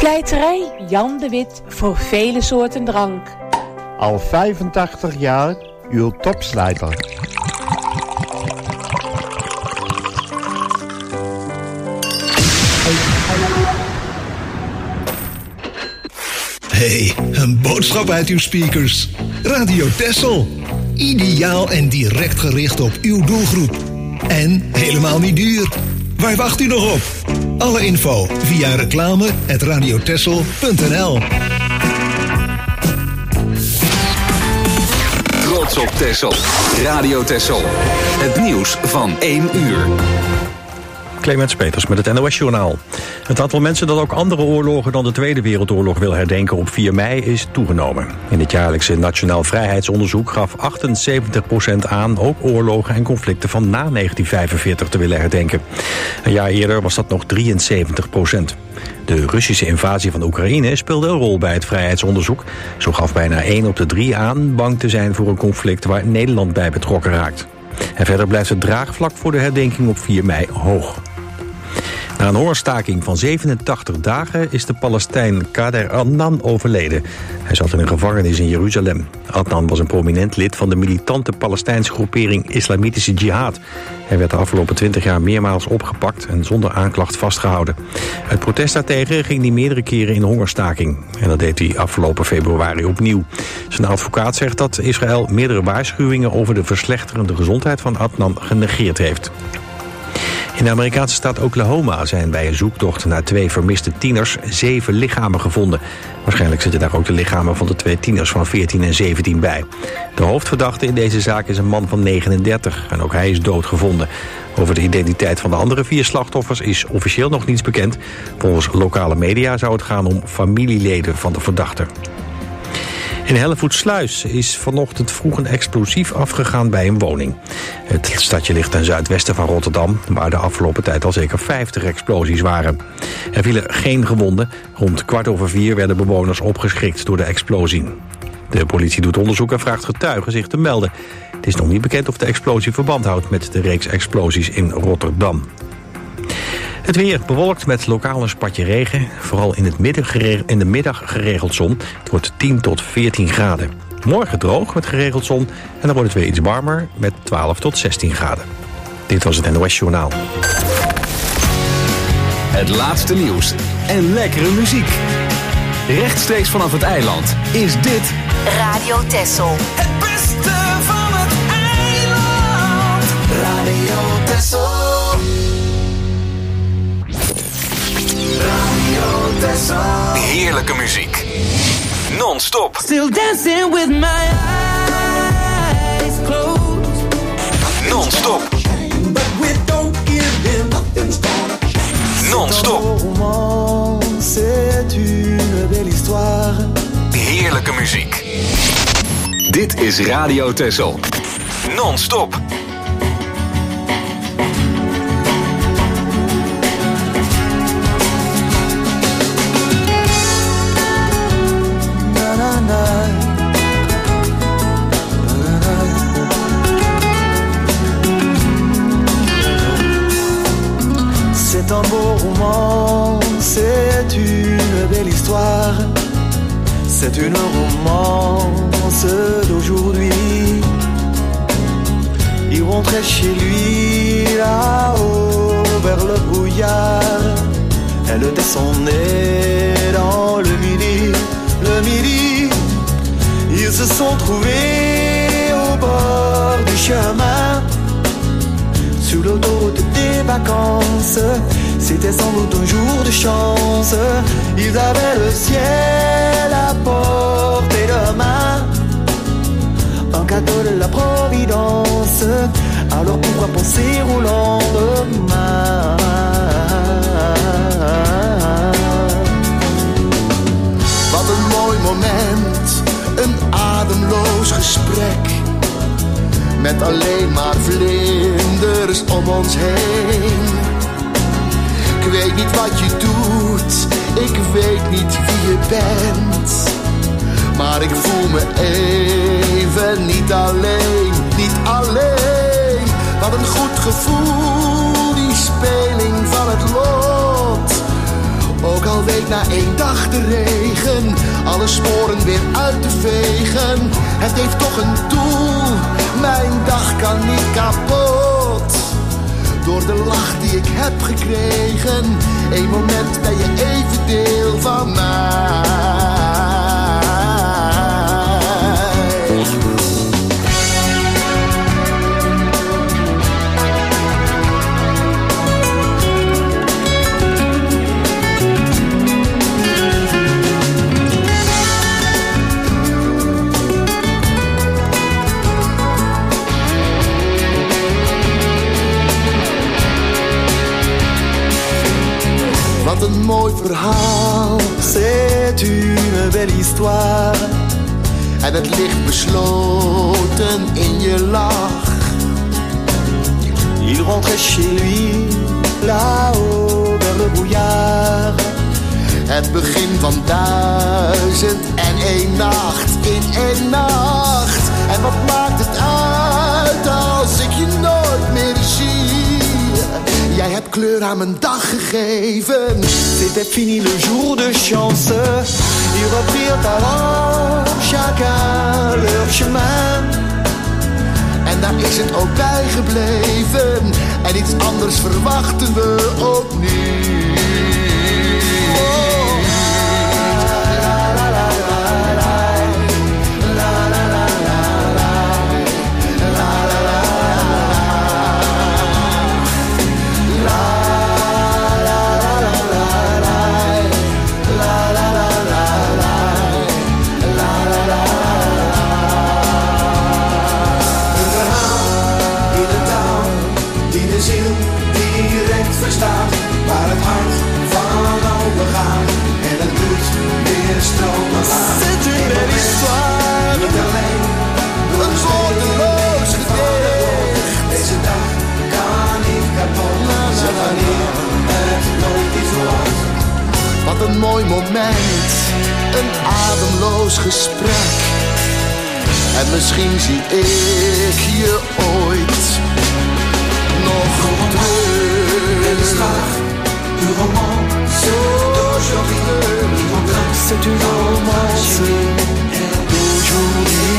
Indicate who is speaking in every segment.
Speaker 1: Slijterij Jan de Wit voor vele soorten drank.
Speaker 2: Al 85 jaar uw topslijter.
Speaker 3: Hey, een boodschap uit uw speakers. Radio Texel. Ideaal en direct gericht op uw doelgroep. En helemaal niet duur. Waar wacht u nog op? Alle info via reclame@radiotexel.nl.
Speaker 4: Trots op Texel. Radio Texel. Het nieuws van 1 uur.
Speaker 5: Clemens Peters met het NOS-journaal. Het aantal mensen dat ook andere oorlogen dan de Tweede Wereldoorlog wil herdenken op 4 mei is toegenomen. In het jaarlijkse Nationaal Vrijheidsonderzoek gaf 78% aan ook oorlogen en conflicten van na 1945 te willen herdenken. Een jaar eerder was dat nog 73%. De Russische invasie van Oekraïne speelde een rol bij het vrijheidsonderzoek. Zo gaf bijna 1 op de 3 aan bang te zijn voor een conflict waar Nederland bij betrokken raakt. En verder blijft het draagvlak voor de herdenking op 4 mei hoog. Na een hongerstaking van 87 dagen is de Palestijn Kader Adnan overleden. Hij zat in een gevangenis in Jeruzalem. Adnan was een prominent lid van de militante Palestijnse groepering Islamitische Jihad. Hij werd de afgelopen 20 jaar meermaals opgepakt en zonder aanklacht vastgehouden. Het protest daartegen ging hij meerdere keren in hongerstaking. En dat deed hij afgelopen februari opnieuw. Zijn advocaat zegt dat Israël meerdere waarschuwingen over de verslechterende gezondheid van Adnan genegeerd heeft. In de Amerikaanse staat Oklahoma zijn bij een zoektocht naar 2 vermiste tieners 7 lichamen gevonden. Waarschijnlijk zitten daar ook de lichamen van de 2 tieners van 14 en 17 bij. De hoofdverdachte in deze zaak is een man van 39 en ook hij is doodgevonden. Over de identiteit van de andere 4 slachtoffers is officieel nog niets bekend. Volgens lokale media zou het gaan om familieleden van de verdachte. In Hellevoetsluis is vanochtend vroeg een explosief afgegaan bij een woning. Het stadje ligt ten zuidwesten van Rotterdam, waar de afgelopen tijd al zeker 50 explosies waren. Er vielen geen gewonden. Rond 4:15 werden bewoners opgeschrikt door de explosie. De politie doet onderzoek en vraagt getuigen zich te melden. Het is nog niet bekend of de explosie verband houdt met de reeks explosies in Rotterdam. Het weer bewolkt met lokaal een spatje regen. Vooral in de middag geregeld zon. Het wordt 10 tot 14 graden. Morgen droog met geregeld zon. En dan wordt het weer iets warmer met 12 tot 16 graden. Dit was het NOS Journaal.
Speaker 4: Het laatste nieuws en lekkere muziek. Rechtstreeks vanaf het eiland is dit
Speaker 6: Radio Texel.
Speaker 7: Het beste van het eiland. Radio Texel.
Speaker 4: heerlijke muziek. Non-stop.
Speaker 7: Still dancing with my eyes closed.
Speaker 4: Non-stop.
Speaker 7: But we don't give in. Nothing's gonna change.
Speaker 4: Non-stop.
Speaker 7: C'est une belle histoire.
Speaker 4: Heerlijke muziek. Dit is Radio Texel. Non-stop.
Speaker 7: C'est un beau roman, c'est une belle histoire. C'est une romance d'aujourd'hui. Il rentrait chez lui là-haut vers le brouillard. Elle descendait dans le midi, le midi. Ils se sont trouvés au bord du chemin, sous l'autoroute des vacances. C'était sans doute un jour de chance. Ils avaient le ciel à portée de main, un cadeau de la Providence. Alors pourquoi penser au lendemain? Wat een mooi moment, een ademloos gesprek, met alleen maar vlinders om ons heen. Ik weet niet wat je doet, ik weet niet wie je bent, maar ik voel me even niet alleen, niet alleen. Wat een goed gevoel, die speling van het lot. Ook al weet na 1 dag
Speaker 6: zachte regen alle sporen weer uit te vegen. Het heeft toch een doel, mijn dag kan niet kapot. Door de lach die ik heb gekregen, een moment ben je even deel van mij. Wat een mooi verhaal,
Speaker 7: C'est une belle histoire.
Speaker 6: en het ligt besloten in je lach.
Speaker 7: Il rentrait chez lui, là-haut vers le brouillard.
Speaker 6: Het begin van 1001 nacht in 1 nacht. En wat maakt het uit als ik je nooit meer zie? Jij hebt kleur aan mijn dag gegeven.
Speaker 7: C'était fini le jour de chance. Ils reprirent alors chacun leur chemin.
Speaker 6: En daar is het ook bij gebleven. En iets anders verwachten we ook niet.
Speaker 8: Waar het hart van overgaat en het bloed weer stromen gaat.
Speaker 6: C'est une belle histoire.
Speaker 8: Niet alleen door
Speaker 6: een woordeloos gedicht.
Speaker 8: Deze dag kan niet kapot. Zeg wanneer het nooit iets wordt.
Speaker 6: Wat een mooi moment, een ademloos gesprek. En misschien zie ik je ooit nog terug.
Speaker 8: Du romance d'aujourd'hui,
Speaker 6: c'est une romance d'aujourd'hui.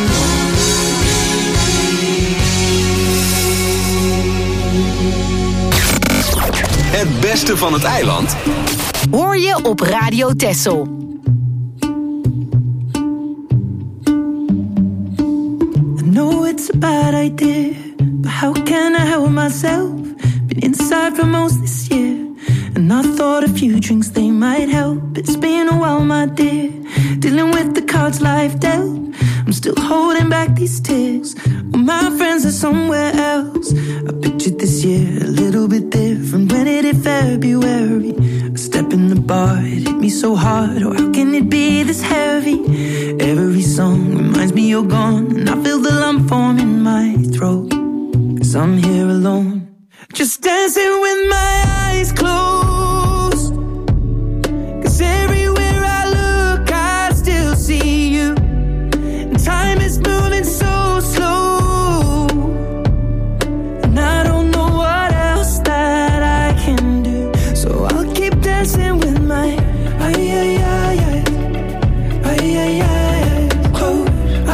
Speaker 4: Het beste van het eiland
Speaker 1: hoor je op Radio Texel.
Speaker 9: I know it's a bad idea, but how can I help myself? Been inside for most this year, and I thought a few drinks they might help. It's been a while, my dear, dealing with the cards life dealt. I'm still holding back these tears, well, my friends are somewhere else. I pictured this year a little bit different. When it hit February, a step in the bar, it hit me so hard. Oh, how can it be this heavy? Every song reminds me you're gone, and I feel the lump form in my throat, 'cause I'm here alone, just dancing with my eyes closed. 'Cause everywhere I look, I still see you. And time is moving so slow, and I don't know what else that I can do. So I'll keep dancing with my eyes closed.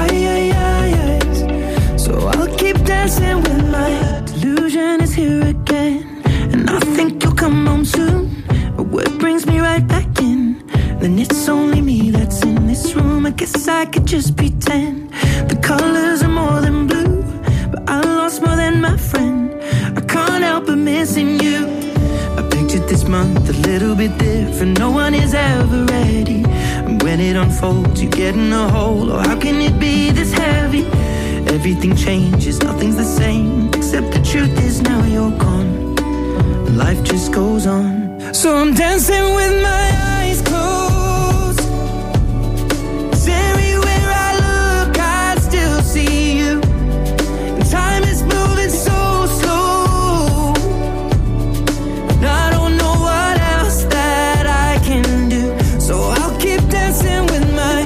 Speaker 9: So I'll keep dancing with my delusion is here again, and I think you'll come home soon. But what brings me right back in? Then it's only me that's in this room. I guess I could just pretend the colors are more than blue, but I lost more than my friend. I can't help but missing you. I pictured this month a little bit different. No one is ever ready, and when it unfolds, you get in a hole. Oh, how can it be this heavy? Everything changes, nothing's the same, except the truth is now you're gone. Life just goes on. So I'm dancing with my eyes closed. 'Cause everywhere I look, I still see you. And time is moving so slow, and I don't know what else that I can do. So I'll keep dancing with my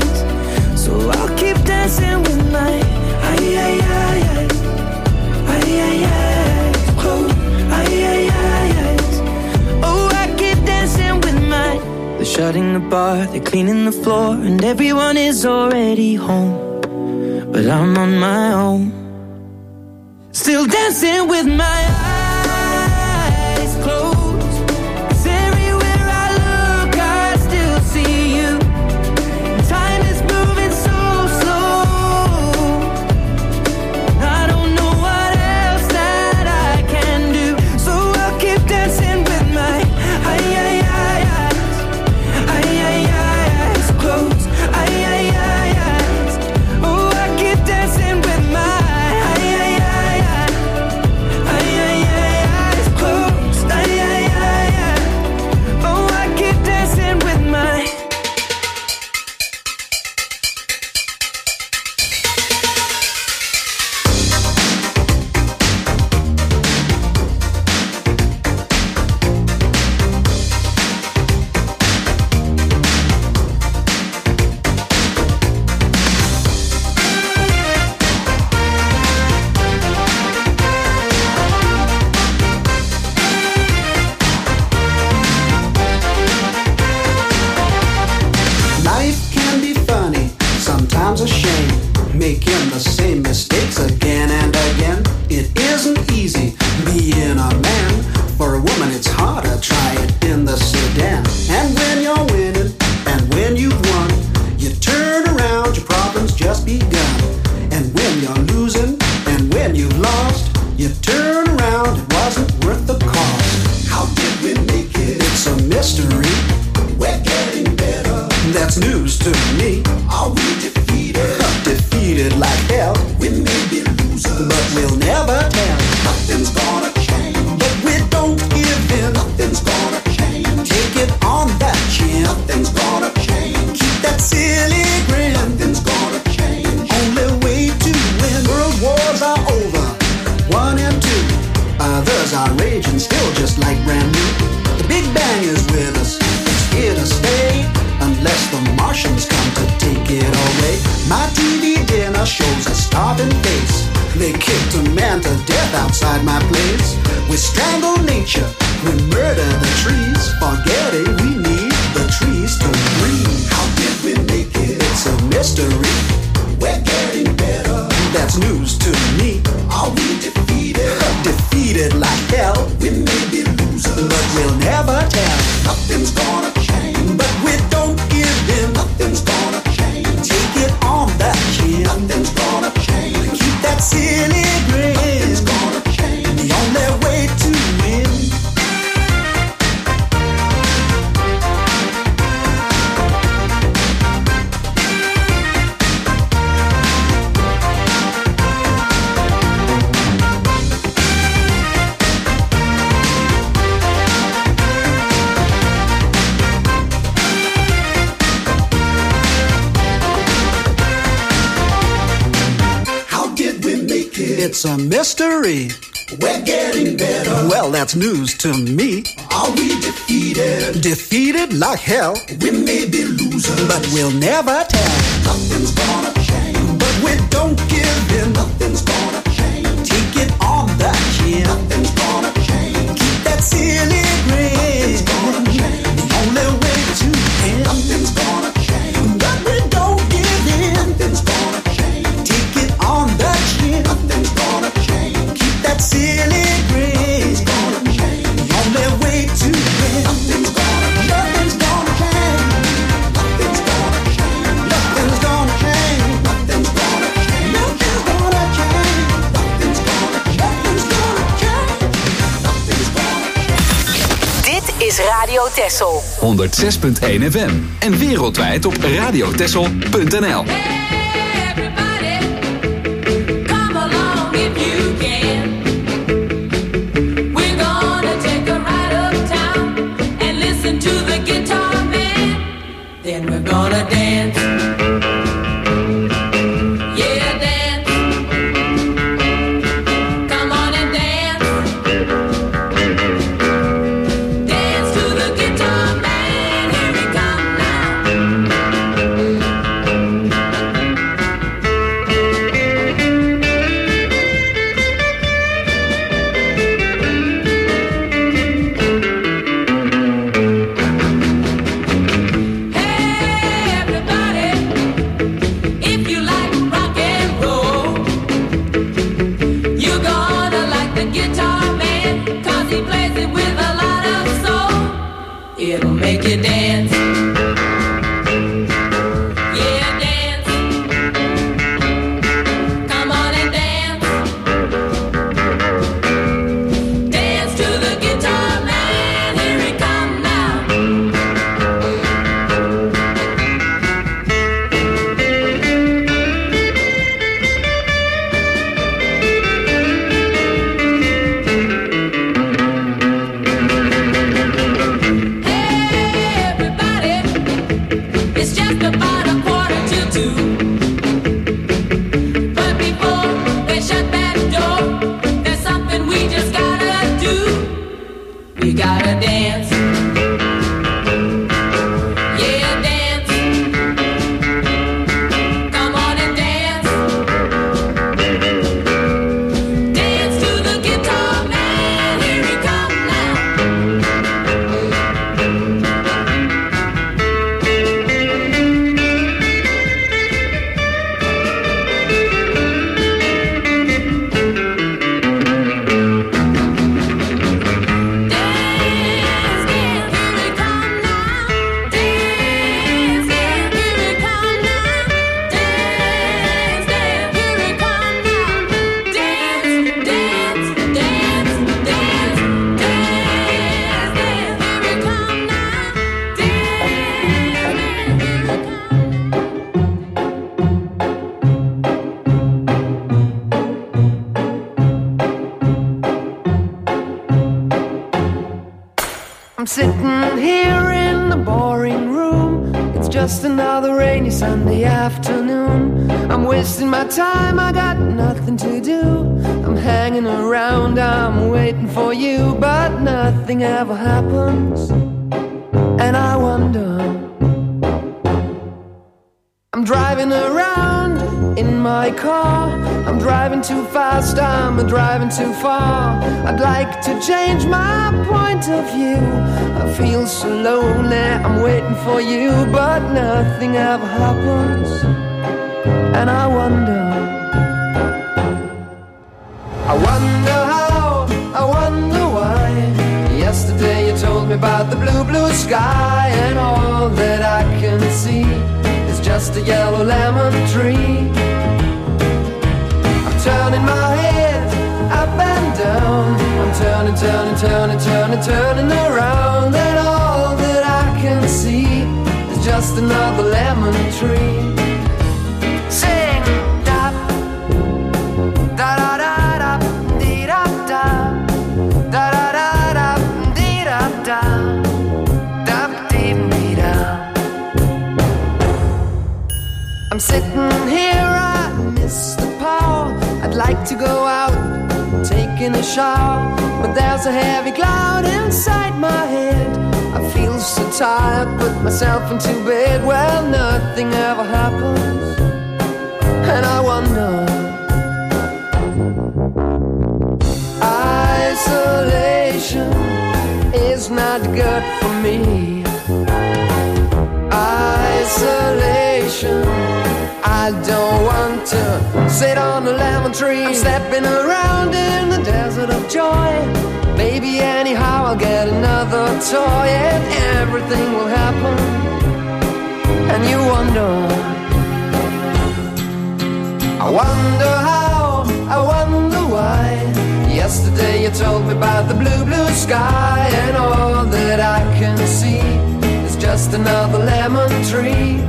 Speaker 9: So I'll keep dancing with my starting a bar, they're cleaning the floor, and everyone is already home. But I'm on my own, still dancing with my eyes closed. 'Cause everywhere I look, I still see you. Time is moving so slow. I don't know what else that I can do, so I'll keep dancing with my eyes closed. Eyes. Oh, I keep dancing with my eyes closed. Oh, I keep dancing with my.
Speaker 10: Life can be funny, sometimes a shame, making the same mistakes again and again. It isn't easy being a man. For a woman it's harder, try it in the sedan. And when you're winning, and when you've won, you turn around, your problems just begun. And when you're losing, and when you've lost, you turn around, it wasn't worth the cost. How did we make it? It's a mystery. We're getting better. That's news to me. Are we defeated? Defeated like hell. We may be losers, but we'll never tell. Nothing's gonna change, but we don't give in. Nothing's gonna change. Take it on that chin. Nothing's gonna change. Keep that silly grin. Nothing's gonna change. Only way to win. World wars are over, 1 and 2. Others are raging still, just like brand new. The Big Bang is with us. It's here to stay. Unless the Martians come to take it away. My TV dinner shows a starving face. They kicked a man to death outside my place. We strangle nature, we murder the trees, forgetting we need the trees to breathe. How did we make it? It's a mystery. We're getting better. That's news to me. Are we defeated? Defeated like hell. We may be losers, but we'll never tell. Nothing's gonna change, but we don't give in. Nothing's gonna change. Take it on that chin. Nothing's gonna change. Keep that silly grin. Nothing's gonna change. The only way to win. It's a mystery. We're getting better. Well, that's news to me. Are we defeated? Defeated like hell. We may be losers, but we'll never tell. Nothing's gonna change, but we don't give in. Nothing's gonna change. Take it on the chin. Nothing's gonna change. Keep that silly grin. Nothing's gonna change. The only way to win. Nothing's gonna change, but we don't give in. Nothing's gonna change. Take it on the chin. Nothing's gonna change. Keep that silly grin. Nothing's gonna change. The only way to win. Nothing's gonna change. Nothing's gonna change. Nothing's gonna change. Nothing's gonna change. Nothing's gonna change. Nothing's gonna change. Nothing's gonna change. Nothing's gonna change. Nothing's gonna change.
Speaker 4: Dit is Radio Texel. 106.1 FM. En wereldwijd op radiotexel.nl.
Speaker 11: you dance?
Speaker 12: Sitting here in the boring room. It's just another rainy Sunday afternoon. I'm wasting my time, I got nothing to do. I'm hanging around, I'm waiting for you, but nothing ever happens. And I wonder, I'm driving around in my car. I'm driving too fast, I'm driving too far. I'd like to change my point of view. I feel so lonely, I'm waiting for you, but nothing ever happens. And I wonder how, I wonder why. Yesterday you told me about the blue, blue sky, and all that I can see is just a yellow lemon tree. Turning my head up and down. I'm turning, turning, turning, turning, turning around. And all that I can see is just another lemon tree. Sing, da, da da da da, dee da da, da da da da, dee da da, da dee dee da. I'm sitting here, I miss the power. I'd like to go out, taking a shower, but there's a heavy cloud inside my head. I feel so tired, put myself into bed. Well, nothing ever happens, and I wonder. Isolation is not good for me. Isolation, I don't want to sit on a lemon tree. I'm stepping around in the desert of joy. Maybe anyhow I'll get another toy, and everything will happen. And you wonder, I wonder how, I wonder why. Yesterday you told me about the blue, blue sky, and all that I can see is just another lemon tree.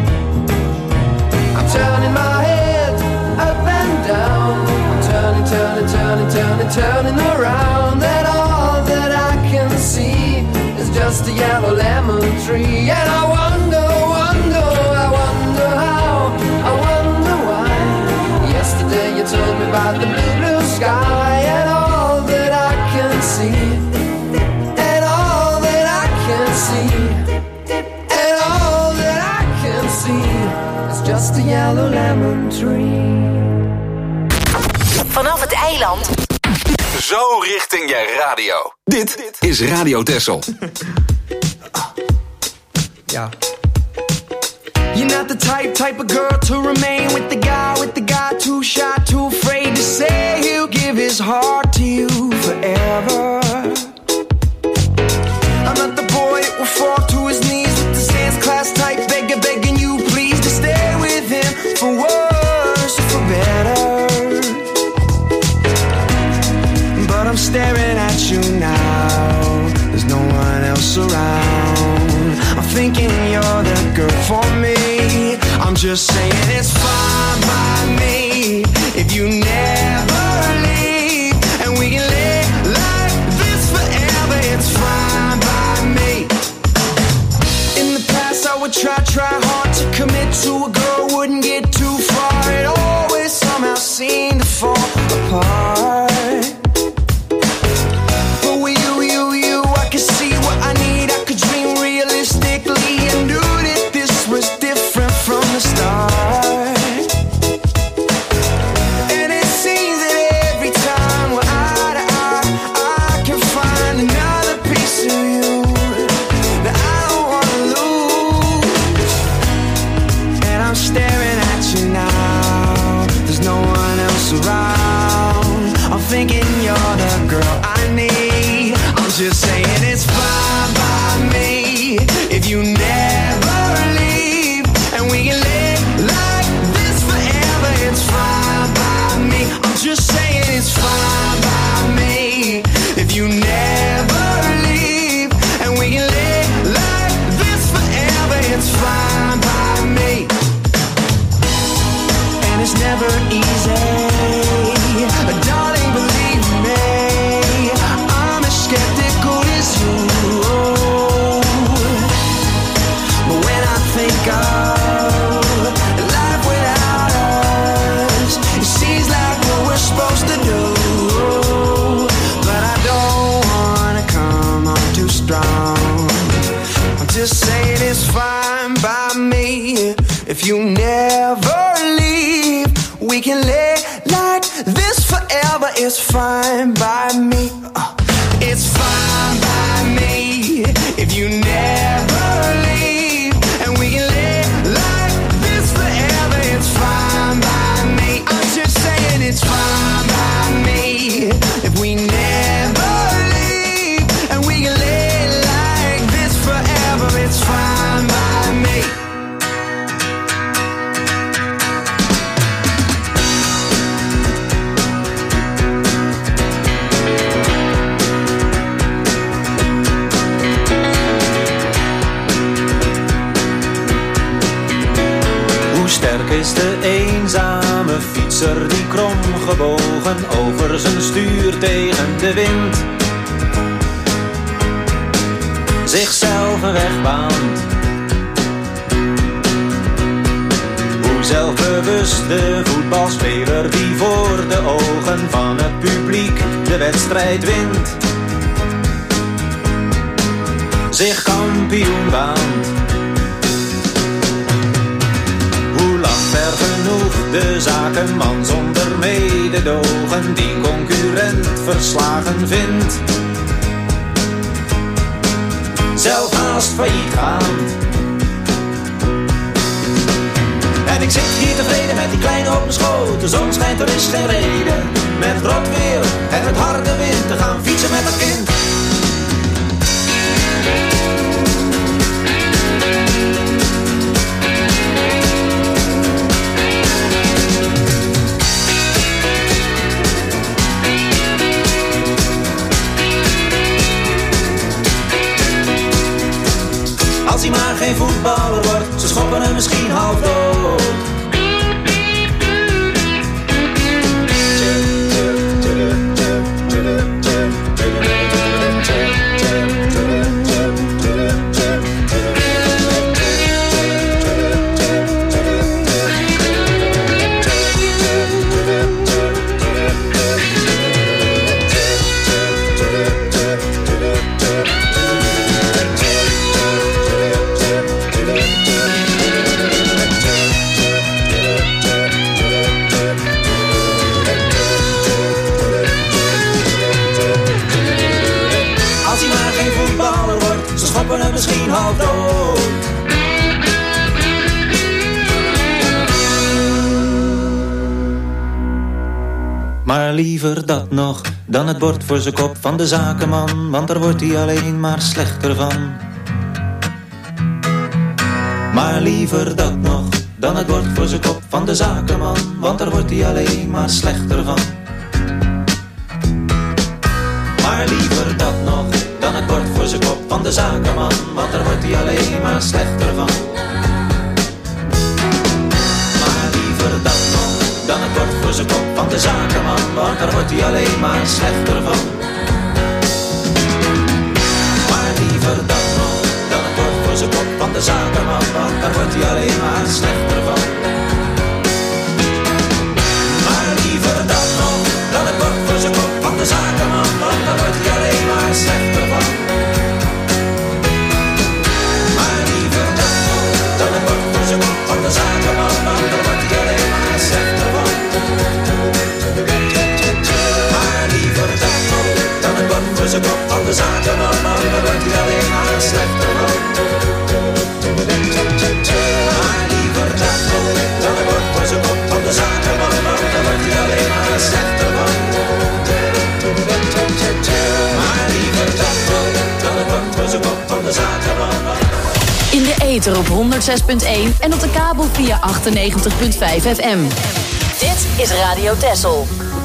Speaker 12: I'm turning my head up and down. I'm turning, turning, turning, turning, turning around. And all that I can see is just a yellow lemon tree. And I wonder, wonder, I wonder how, I wonder why. Yesterday you told me about the blue, blue sky, and all that I can see, and all that I can see, and all that I can see is just a yellow lemon tree.
Speaker 13: Vanaf het eiland.
Speaker 4: Zo richting je radio. Dit is Radio Texel.
Speaker 12: Yeah. You're not the type of girl to remain with the guy too shy, too afraid to say he'll give his heart to you forever. I'm not the boy that will fall to his
Speaker 7: staring at you now. There's no one else around. I'm thinking you're the girl for me. I'm just saying it's fine by me if you never leave, and we can live like this forever. It's fine by me. In the past I would try hard to commit to a girl, wouldn't get too far. It always somehow seemed to fall apart. But with you, I could see what I need. I could dream realistically and knew that this was different from the start. And it seems that every time we're eye to eye, I can find another piece of you that I don't wanna lose. And I'm staring at you now. There's no one else around. I'm thinking you're the girl I need. I'm just saying it's fine by me if you never leave, and we can live like this forever. It's fine by me. I'm just saying it's fine by me if you never leave, and we can live like this forever. It's fine by me. And it's never easy, darling, believe me. I'm as skeptical as you. But when I think of life without us, it seems like what we're supposed to do. But I don't wanna come on too strong. I'm just saying it's fine by me if you never leave. We can live like this forever. It's fine by me. It's fine by me if you never leave, and we can live like this forever. It's fine by me. I'm just saying it's fine by me if we never leave, and we can live like this forever. It's fine by me.
Speaker 11: Sterk is de eenzame fietser die kromgebogen over zijn stuur tegen de wind zichzelf een weg baant. Hoe zelfbewust de voetbalspeler die voor de ogen van het publiek de wedstrijd wint, zich kampioen baant. Ver genoeg de zakenman zonder mededogen die concurrent verslagen vindt, zelf haast failliet gaand. En ik zit hier tevreden met die kleine op mijn schoot. De zon schijnt, er is geen reden met rot weer en het harde wind te gaan fietsen met het kind. Als hij maar geen voetballer wordt, ze schoppen hem misschien half dood. Misschien half dood. Maar liever dat nog dan het bord voor zijn kop van de zakenman, want daar wordt hij alleen maar slechter van. Maar liever dat nog dan het bord voor zijn kop van de zakenman, want daar wordt hij alleen maar slechter van. van de zakenman, want daar wordt hij alleen maar slechter van. Maar liever dat nog, dan het bord voor zijn kop van de zakenman, want daar wordt hij alleen maar slechter van. Maar liever dat nog, dan het bord voor zijn kop van de zakenman, want daar wordt hij alleen maar slechter van. Maar liever dat nog, dan het bord voor zijn kop van de zakenman, want daar wordt hij alleen maar slechter van. Maar liever dat nog, dan het bord voor zijn kop van de zakenman, want daar wordt hij alleen maar slechter van. Maar liever dat nog, dan het bord voor zijn kop van de zakenman, want daar wordt hij alleen maar slechter van. Maar liever dat nog, dan het bord voor zijn kop van de zakenman, want daar wordt hij alleen maar slechter van. Maar liever dat nog, dan het bord voor zijn kop van de zakenman.
Speaker 13: In de ether op 106.1 en op de kabel via 98.5 FM. Dit is Radio Texel.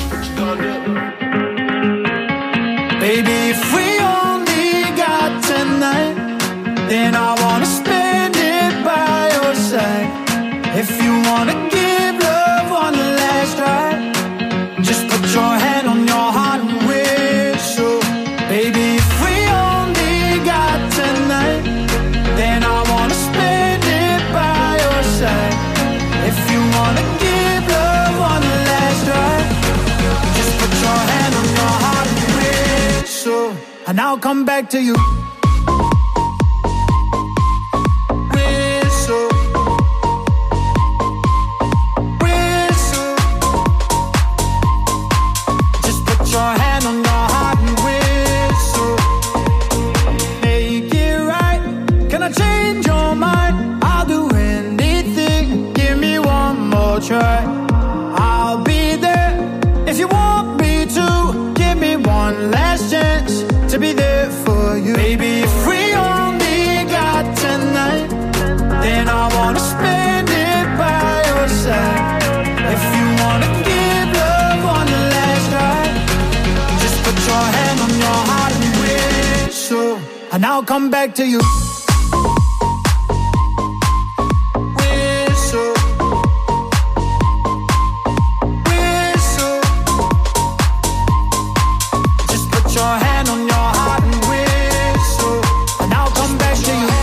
Speaker 14: Baby, if we only got tonight, then I wanna spend it by your side. If you wanna give love one last try, just put your hand on your heart and whistle. Baby, if we only got tonight, then I wanna spend it by your side. If you wanna give love one last try, just put your hand on your heart and whistle, and I'll come back to you. Whistle, whistle, just put your hand on your heart and whistle. Make it right. Can I change your mind? I'll do anything. Give me one more try. I'll be there if you want me to. Give me one last chance to be there for you. Baby, if we only got tonight, then I wanna spend it by your side. If you wanna give love one last try, just put your hand on your heart and whistle, and I'll come back to you. Whistle, whistle, just put your hand on your heart and whistle, and I'll come back to you.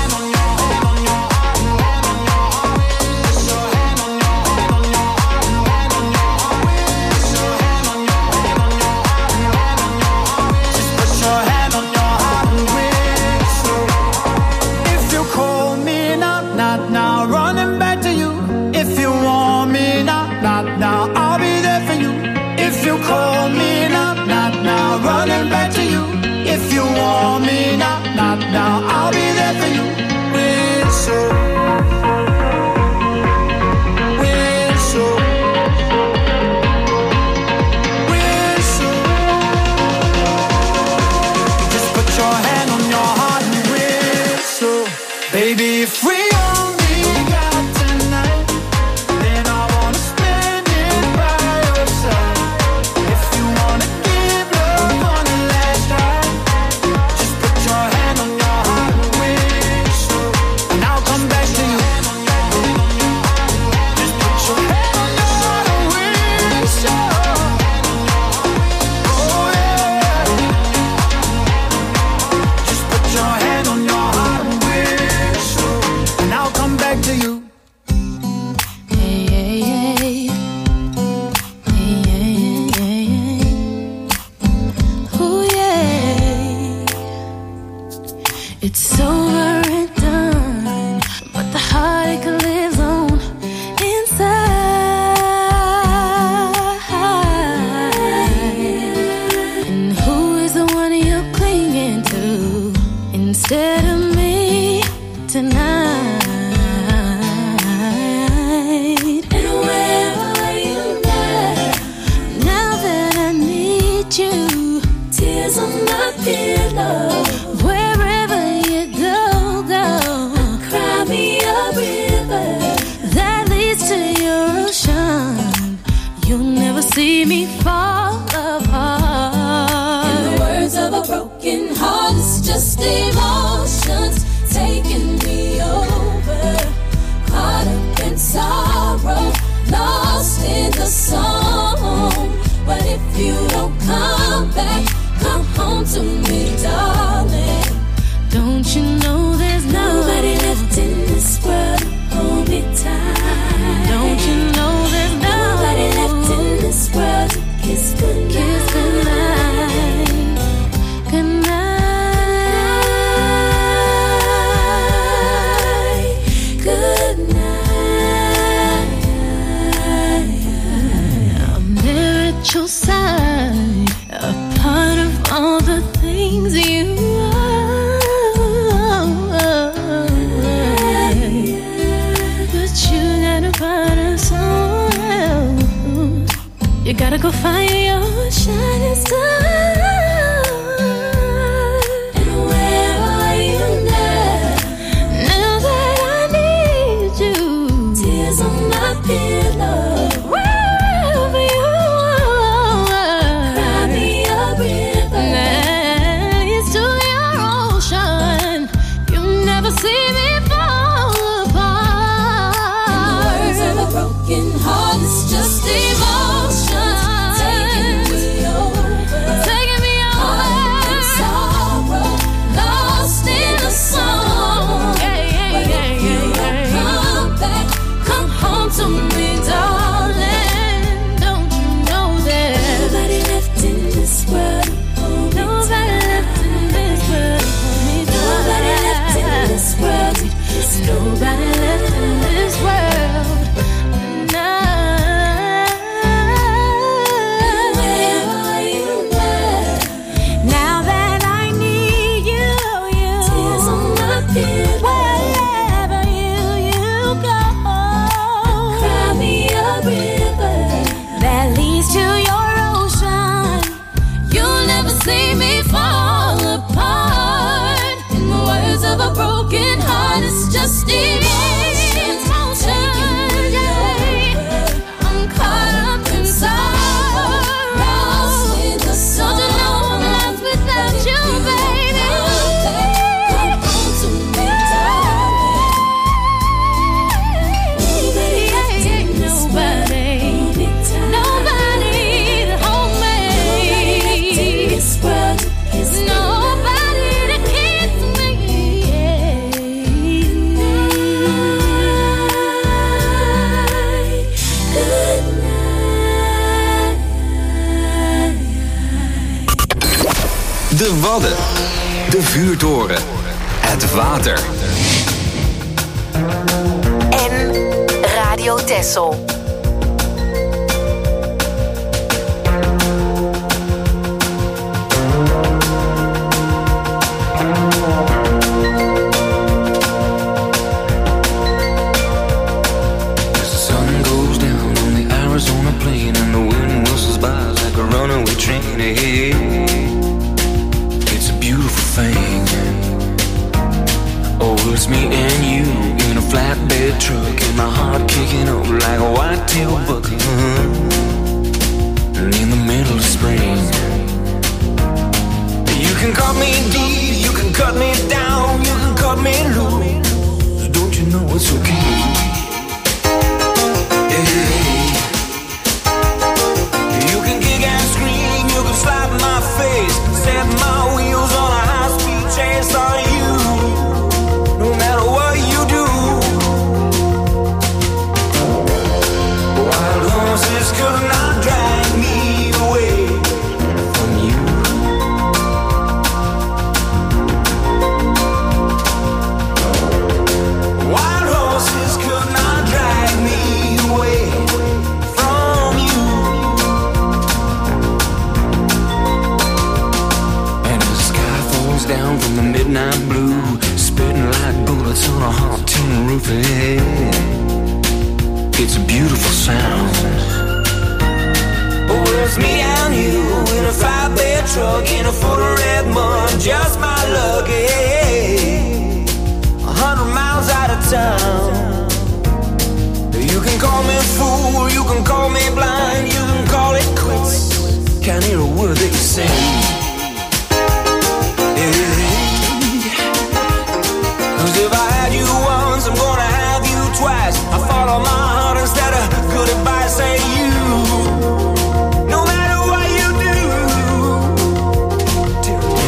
Speaker 14: Now I'll be there for you. Whistle, whistle, whistle. Just put your hand on your heart and whistle. Baby, if we only got tonight, then I wanna spend it by your side. If you wanna give love one last try, just put your hand on your heart and whistle, and I'll come back to you. Just put your hand on your heart and whistle. Oh yeah. Just put your hand on your heart and whistle, and I'll come back to you.
Speaker 9: Hey, hey, hey. Hey, hey, hey, hey. Ooh, yeah. It's over and done, but the heartache lives on inside. And who is the one you're clinging to instead of me tonight? And where are you now that I need you? Tears on my pillow. Wherever you go,
Speaker 15: home to me, darling. Don't you know there's nobody left in this world to hold me tight? Don't you know there's nobody left in this world to kiss goodnight? Kiss goodnight, goodnight, goodnight. I'm there at your side, a part of all the things you are. But you got a part of someone else. You gotta go find your shining star. And where are you now? Now that I need you. Tears on my pillow. Wherever you are, cry me a river. It's to your ocean. You never see me fall apart. In the words of a broken heart, it's just emotion. Taking me over. Taking me over. In sorrow, lost in the song. But if you don't come back, come home to me, darling. Don't you know there's nobody left in this world? Nobody left in this world. Nobody left in this world. Nobody left in this world. Where are you now? Now that I need you, tears on my pillow. Wherever you go, cry me a river that leads to your ocean. You'll never see me fall apart. In the words of a broken heart, it's just emotion. I'm caught up in sorrow. Don't you know I'm lost without you, baby? Come home to me, darling. Nobody left in this world. Nobody to hold me. Nobody to kiss me.
Speaker 4: De Wadden, de vuurtoren, het water.
Speaker 13: En Radio Texel.
Speaker 16: As the sun goes down on the Arizona plain and the wind whistles by like a runaway train. Hey, it's a beautiful thing. Oh, it's me and you in a flatbed truck, and my heart kicking up like a white-tail buck. And in the middle of spring, you can cut me deep, you can cut me down, you can cut me loose. Don't you know it's okay? Hey. You can kick and scream, you can slap my face, set my wheels on a high-speed chase on you. No matter what you do, wild horses could not drag me away from you. Wild horses could not drag me away from you. And as the sky falls down from the midnight blue, spitting like bullets on a hot tin roof. It's a beautiful sound. Oh, it's me and you in a flatbed truck in a foot of red mud, just my luck. 100 miles out of town. You can call me fool, you can call me blind, you can call it quits. Can't hear a word that you say. Cause if I had you once, I'm gonna have you twice. I follow my heart instead of good advice. Say you, no matter what you do,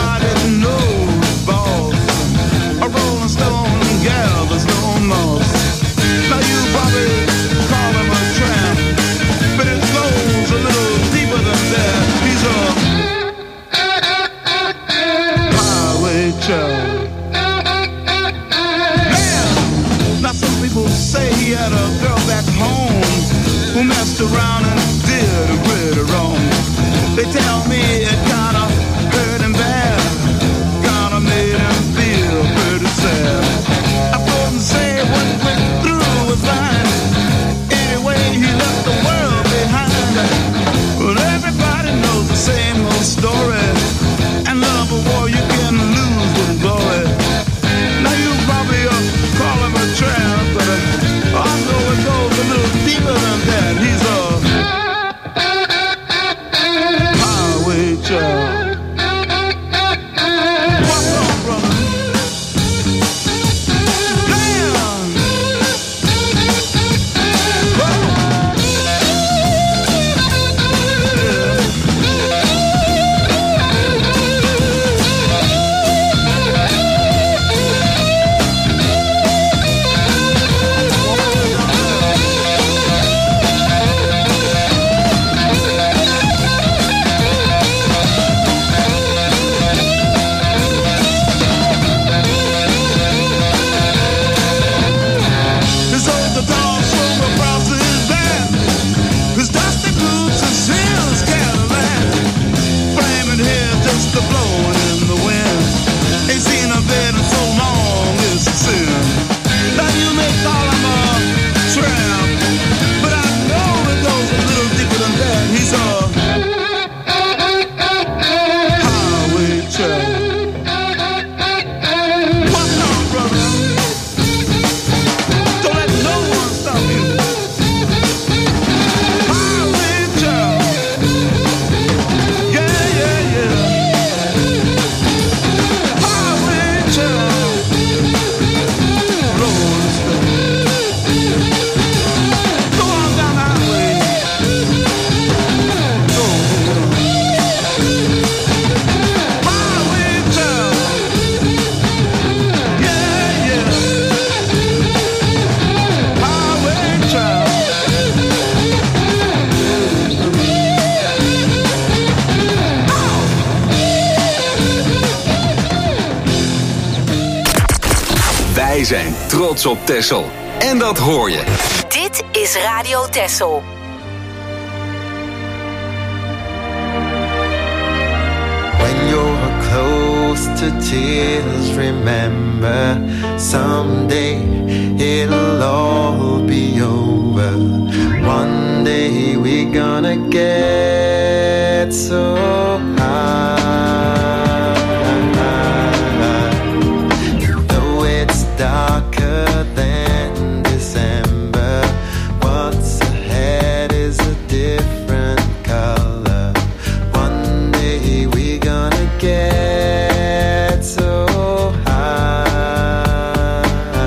Speaker 17: everybody knows, boss. A rolling stone gathers no moss. Now you probably call him a tramp, but it goes a little deeper than that. He's a highway child. Man, now some people say he had a girl back home who messed around and did a pretty wrong. They tell me it kinda hurt him bad, kinda made him feel pretty sad. I couldn't say what went through his mind. Anyway, he left the world behind. But everybody knows the same old story. And love a war you can lose with glory. Now you probably call him a tramp, but I know it goes a little deeper than that. He's a highway child. What's up, brother?
Speaker 4: Wij zijn trots op Texel. En dat hoor je.
Speaker 13: Dit is Radio Texel.
Speaker 7: When you're close to tears, remember someday it'll all be over. One day we're gonna get so high. Though it's darker than December, what's ahead is a different color. One day we're gonna get so high.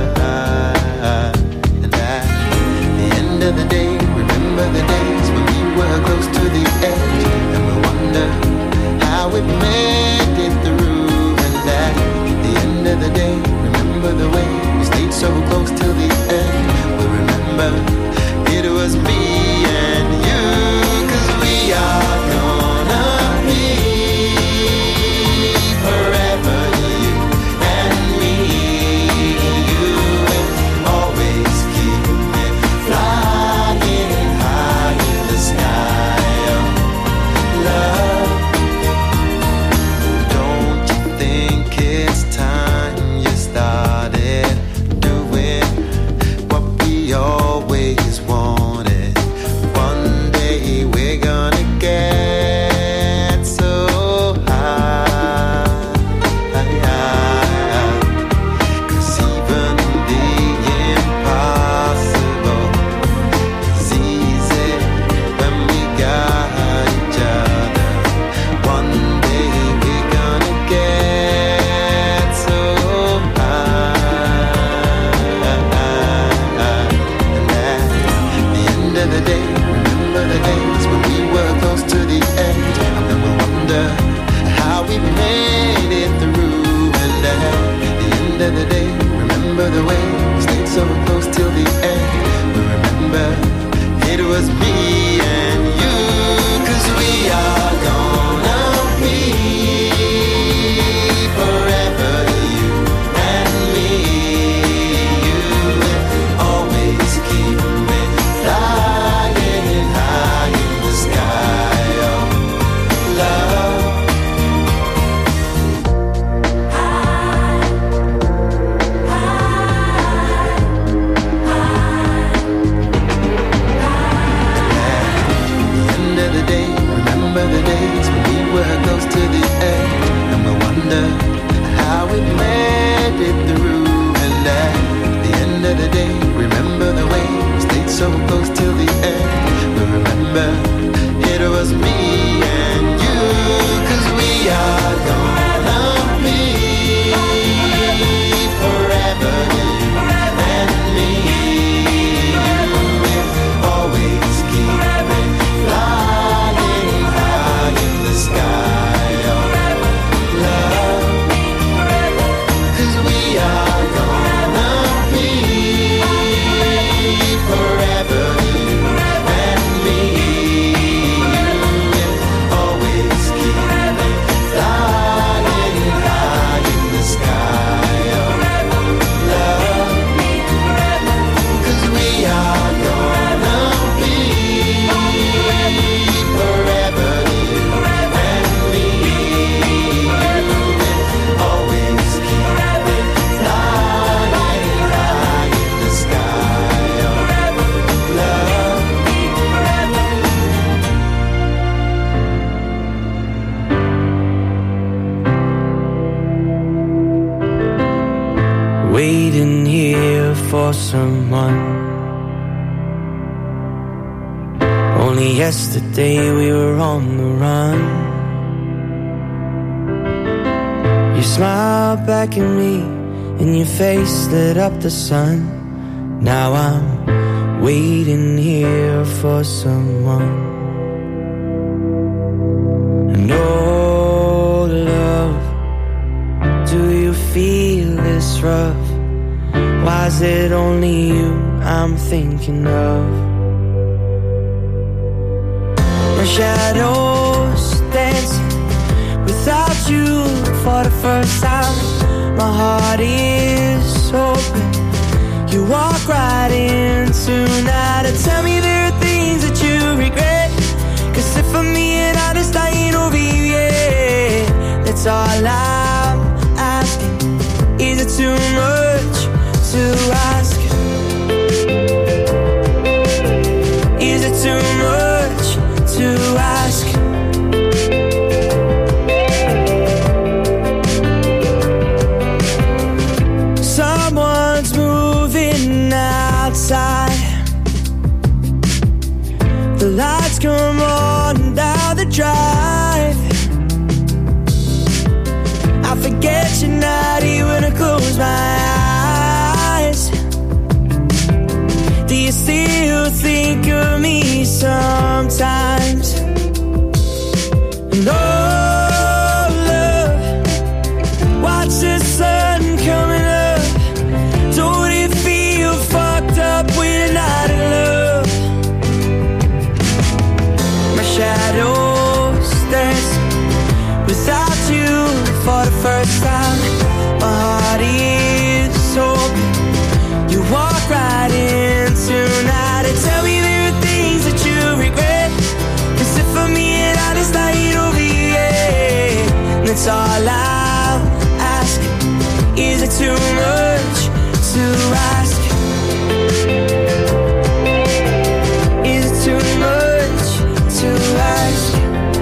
Speaker 7: And at the end of the day, remember the days when we were close to the edge, and we wonder how we made it through. And at the end of the day, remember the way we stayed so close till the end. We remember it was me and you, 'cause we are gonna be forever, you and me. You will always keep me flying high in the sky of love. Don't you think it's time you started doing
Speaker 16: waiting here for someone. Only yesterday we were on the run. You smiled back at me and your face lit up the sun. Now I'm waiting here for someone. And oh love, do you feel this rough? Why is it only you I'm thinking of? My shadows dancing without you for the first time. My heart is open. You walk right in tonight and tell me there are things that you regret. Cause if I'm being honest, I ain't over you yet. That's all I'm asking. Is it too much to ask? Is it too much to ask? Someone's moving outside. The lights come on down the drive. I forget you're not here when I close my eyes. Do you still think of me sometimes? And oh love, watch the sun coming up. Don't it feel fucked up when you're not in love? My shadows dance without you for the first time. My heart is open. You walk right in tonight and tell me there are things that you regret. Cause if I'm being honest, I ain't over you yet. That's all I'll ask. Is it too much to ask? Is it too much to ask?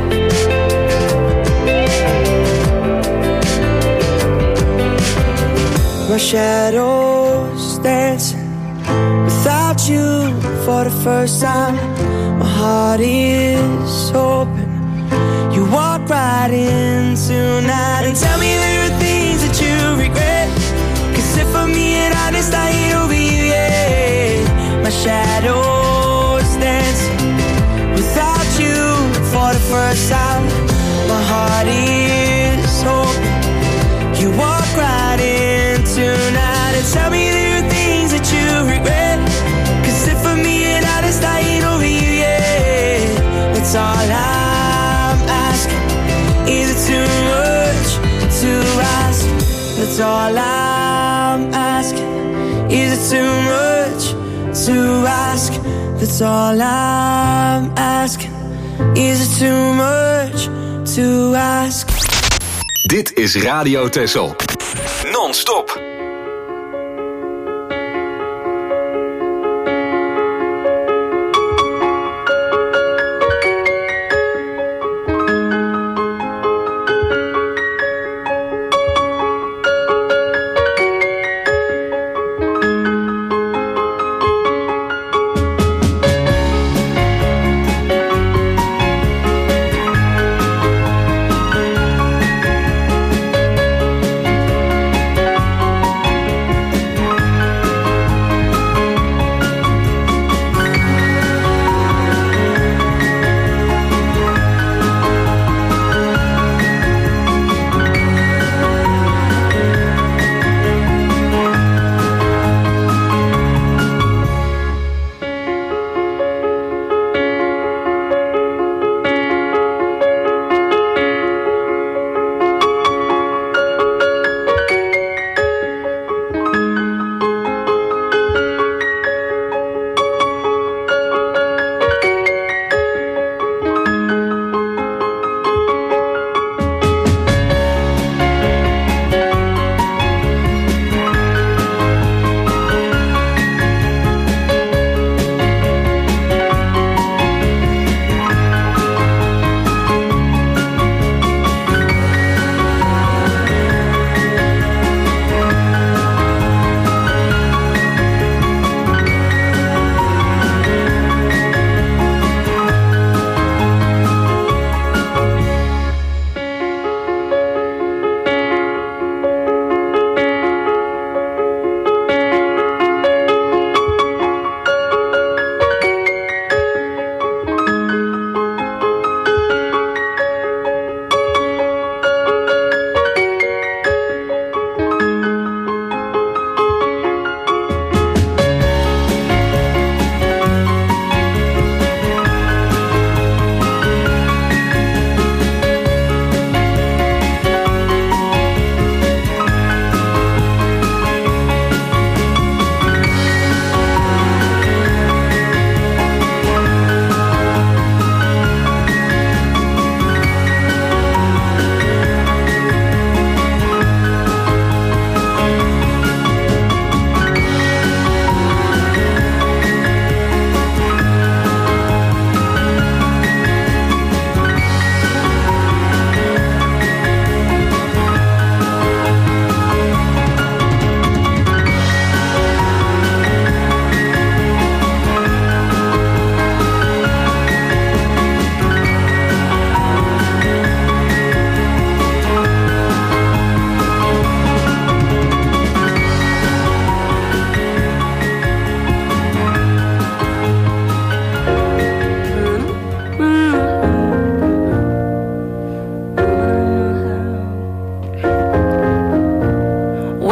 Speaker 16: My shadows dancing without you for the first time. My heart is open. You walk right in tonight and tell me there are things that you regret. Cause if I'm being honest, I ain't over you yet. My shadows dancing without you for the first time. My heart is open. You walk right in tonight and tell me there are things that you regret. Cause if I'm being honest, I ain't over you yet. That's all I'm asking. Is it too much to ask? That's all I'm asking. Is it too much to ask? That's all I'm asking. Is it too much to ask?
Speaker 4: Dit is Radio Texel. Non-stop.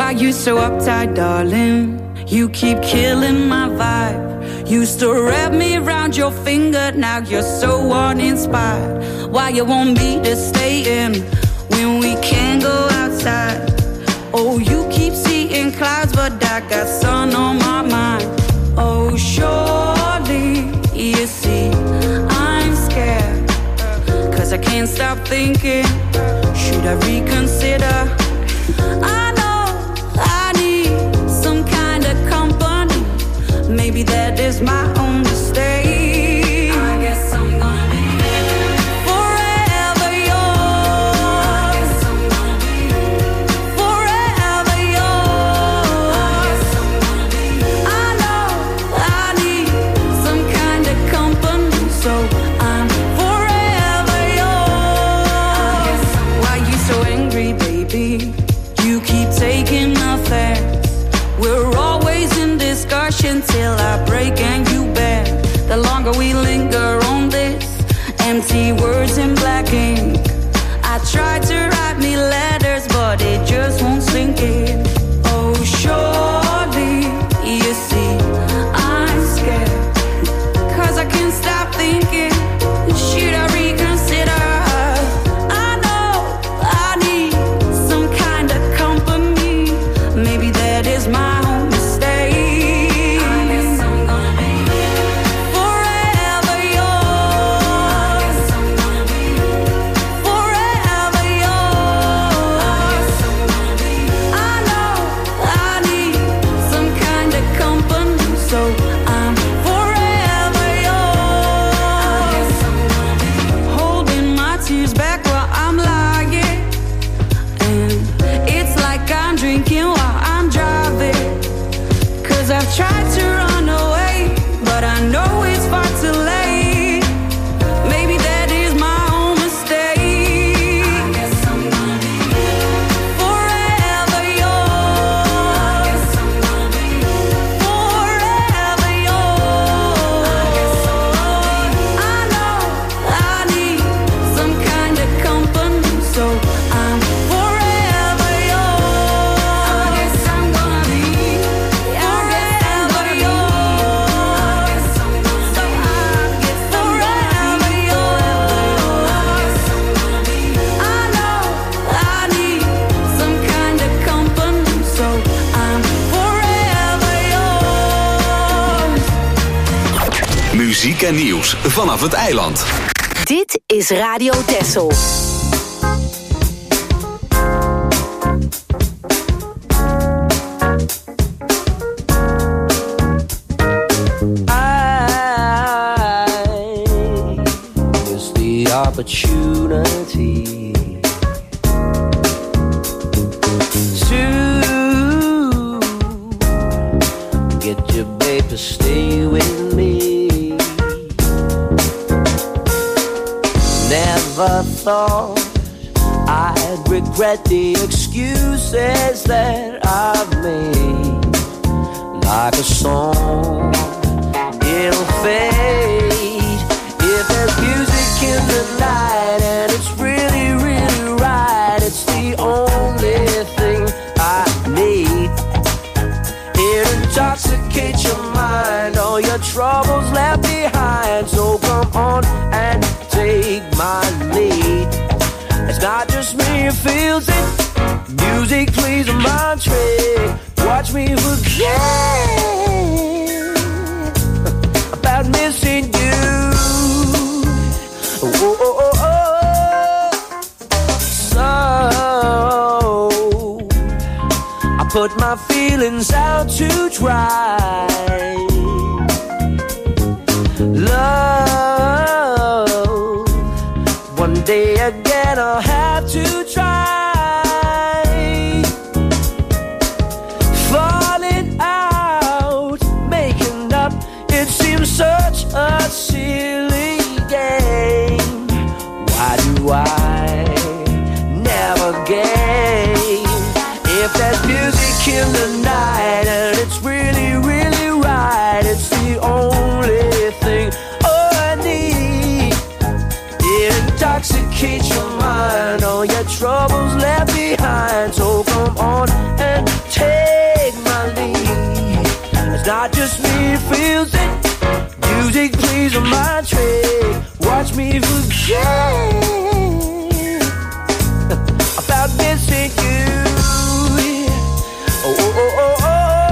Speaker 9: Why you so uptight, darling? You keep killing my vibe. Used to wrap me around your finger, now you're so uninspired. Why you want me to stay in when we can't go outside? Oh, you keep seeing clouds, but I got sun on my mind. Oh, surely you see I'm scared, 'cause I can't stop thinking, should I reconsider? I know I need some kind of company. Maybe that is my own mistake. I guess I'm gonna be forever yours. I guess I'm gonna be forever yours. I guess I'm gonna be. I know I need some kind of company, so I'm forever yours. Why you so angry, baby? You keep taking offense. We're always in discussion till I break and you bend. The longer we linger on this, empty words in black ink. I tried to write me letters, but it just won't sink in. Oh, surely you see I'm scared, 'cause I can't stop thinking, should I reconsider? I know I need some kind of company. Maybe that is my own mistake. I guess I'm gonna be forever yours. I guess I'm gonna be forever yours. I guess I'm gonna be. I know I need some kind of company, so I'm forever yours. I guess I'm gonna be holding my tears back while I'm lying, and it's like I'm drinking while I'm driving. 'Cause I've tried to run away, but I know it's far too late. Maybe that is my own mistake. I guess I'm gonna be forever yours. I guess I'm gonna be forever yours. I guess I'm gonna be. I know I need some kind of company, so I'm forever yours. I guess I'm gonna be forever yours. So I get forever yours. I know I need some kind of company, so I'm forever yours.
Speaker 4: Muziek en nieuws vanaf het eiland.
Speaker 13: Dit is Radio Texel.
Speaker 18: Miss the opportunity to get your babe to stay with me. Never thought I'd regret the excuses that I've made. Like a song, it'll fade if there's music in the night and it's really, really right. It's the only thing I need. It intoxicates your mind, all your troubles left behind. So come on and take my lead. It's not just me who feels it. Music plays a mind trick. Watch me forget about missing you. Oh, oh, oh, oh. So I put my feelings out to dry. Love, one day again I'll have to try. Such a silly game. Why do I never game? If there's music in the night and it's really, really right, it's the only thing I need. It intoxicates your mind, all your troubles left behind. So come on and take
Speaker 16: not just me feels it. Music plays on my track. Watch me forget about missing you. Oh, oh, oh, oh, oh.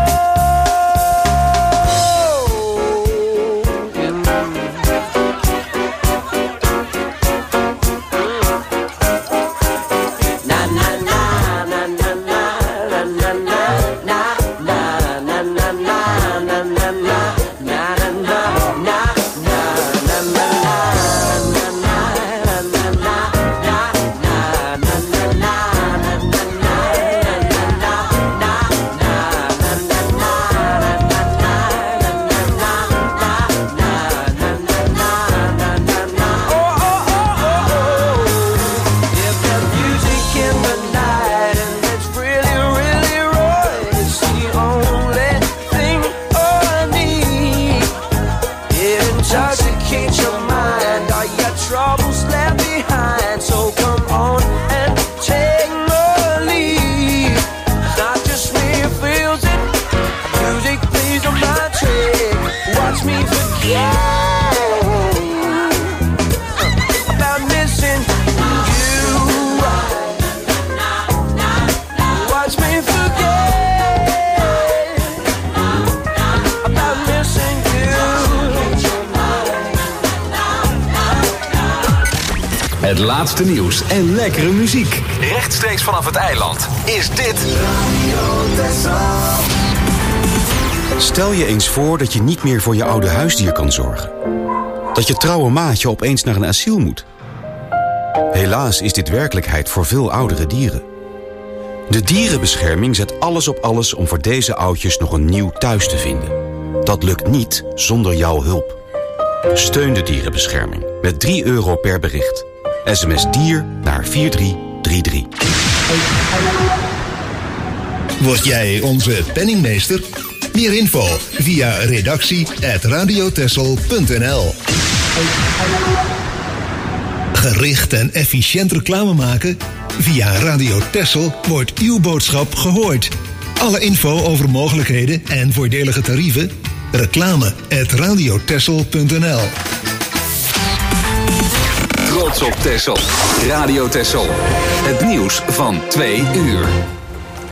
Speaker 4: Het laatste nieuws en lekkere muziek. Rechtstreeks vanaf het eiland is dit
Speaker 19: Stel je eens voor dat je niet meer voor je oude huisdier kan zorgen. Dat je trouwe maatje opeens naar een asiel moet. Helaas is dit werkelijkheid voor veel oudere dieren. De dierenbescherming zet alles op alles om voor deze oudjes nog een nieuw thuis te vinden. Dat lukt niet zonder jouw hulp. Steun de dierenbescherming met €3 per bericht. SMS dier naar 4333.
Speaker 3: Word jij onze penningmeester? Meer info via redactie@radiotessel.nl. Gericht en efficiënt reclame maken? Via Radio Tessel wordt uw boodschap gehoord. Alle info over mogelijkheden en voordelige tarieven? Reclame@radiotessel.nl.
Speaker 4: Trots op Texel. Radio Texel. Het nieuws van 2 uur.